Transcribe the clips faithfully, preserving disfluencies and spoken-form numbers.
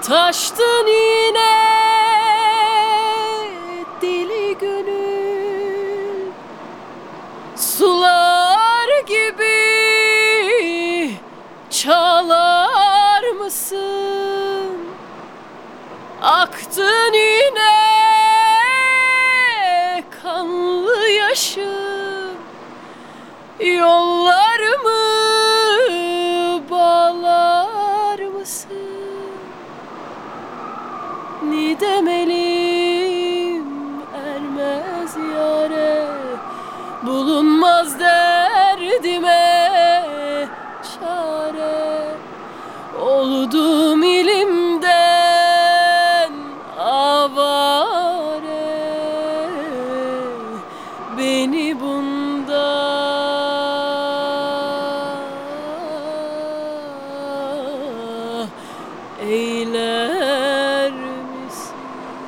Taştın yine deli gönül, sular gibi çalar mısın? Aktın yine kanlı yaşım, yollarımı bağlar mısın? Nidem elim ermez yâre, bulunmaz derdime çare. Oldum ilimden avare, beni bunda eyler misin?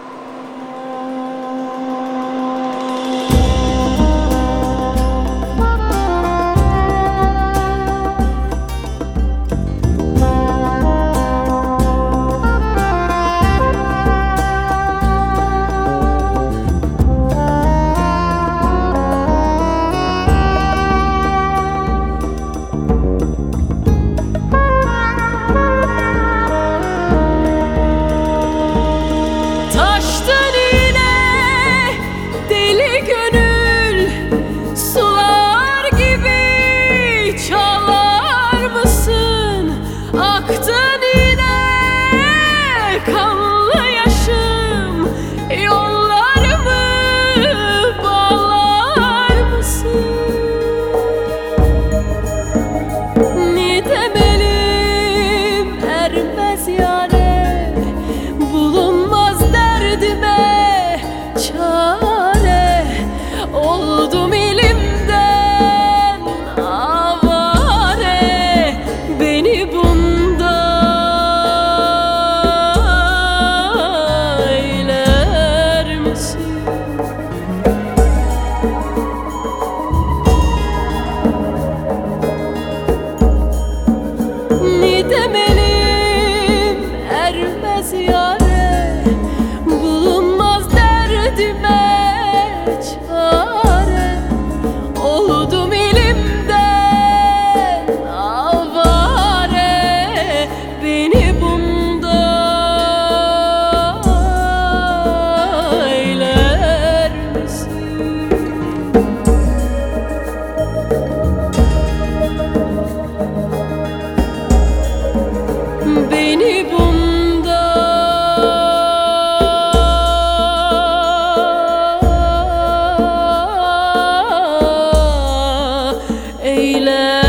Aktın yine kanlı yaşım, yollarımı bağlar mısın? Nidem elim ermez yâre, bulunmaz derdime çare. Oldum ilimden avare, beni bu Nidem elim ermez yâre, bulunmaz derdime çare. Oldum ilimden avare, beni bunda eyler misin? Beni bunda eyler.